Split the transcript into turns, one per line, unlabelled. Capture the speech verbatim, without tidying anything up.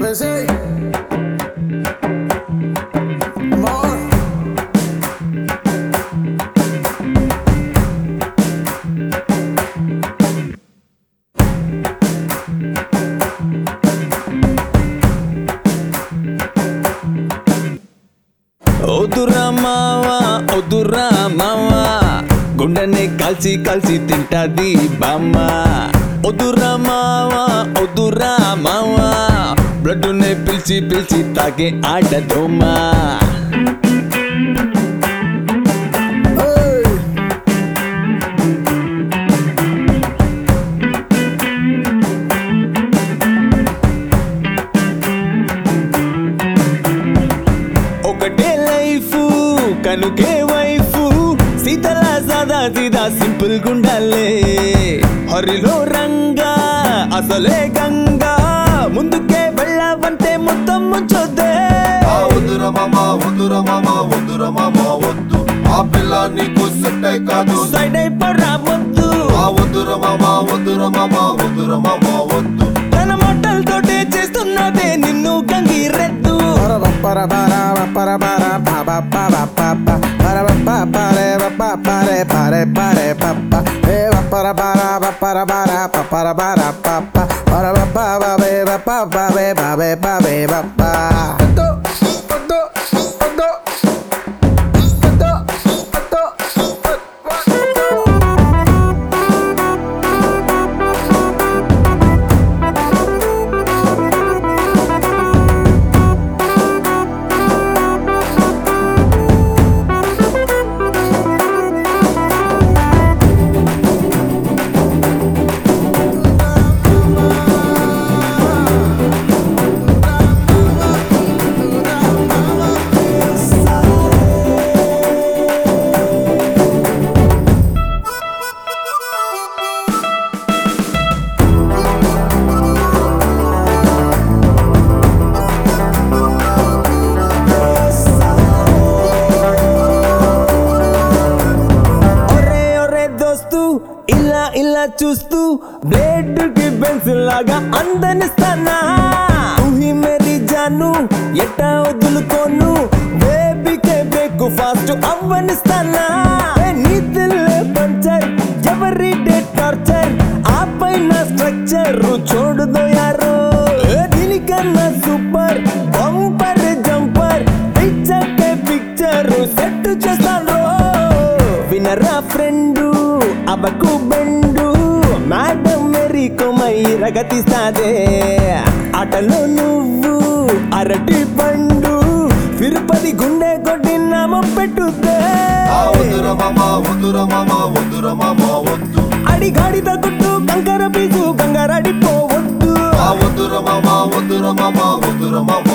Messi. Amor.
ఓదురా మావా ఓదురా మావా గుండెనే కాల్చి కాల్చి తింటాది బామ్మ ఓదురా మావా ఓదురా మావా బ్లడ్ నే పిలిచి పిలిచి తాగే ఆడదోమా ఒకటే లైఫ్ కనుకే వైఫ్ సీతలా సాదా సీదా సింపుల్ గుండాలే హరిలో రంగా అసలే గంగా ముందుకే వెళ్ళావంటే మొత్తం ముంచొద్దే
వద్దురా మామ వద్దురా మామ వద్దురా మామ వద్దు ఆ పిల్ల నీకు సెట్ కాదు
సైడ్ అయిపోరా వద్దు
వద్దురా మామ వద్దురా మామ వద్దురా మామ వద్దు
తన మొట్టలతోటే చేస్తున్నదే నిన్ను గంగిరెద్దు
Para para para para pa pa pa pa pa pa para pa pare pa pare pare pare pa pa eh para para para para pa para para pa pa para pa pa be pa pa pa be pa be pa be pa pa do do do
ఇలా ఇలా చూస్తూ blade కి pencil లాగా అందనిస్తానా ఊహి Mary Janu ఎట్టా వదులుకోను బేబీకే బేకు fast అవ్వనిస్తానా నీ దిల్లే puncture ఎవరి డే టార్చర్ ఆ పైన స్ట్రక్చర్ చూడదో యారో దీనికన్నా సూపర్ బంపర్ జంపర్ పిక్చర్ కే పిక్చర్ సెట్ చేస్తాను వినరా ఫ్రెండు అబకు బెండు మేడం మేరీ కొమై రగతిస్తాదే ఆటలో నువ్వు అరటి పండు తిరుపతి గుండె కొట్టి నామం పెట్టుద్దే
వద్దురా మామ వద్దురా మామ వద్దురా మామ వద్దు
అడిగాడి తగ్గుట్టు కంకర పీసు కంగారడిపోవద్దు
వద్దురా మామ వద్దురా మామ వద్దురా మామ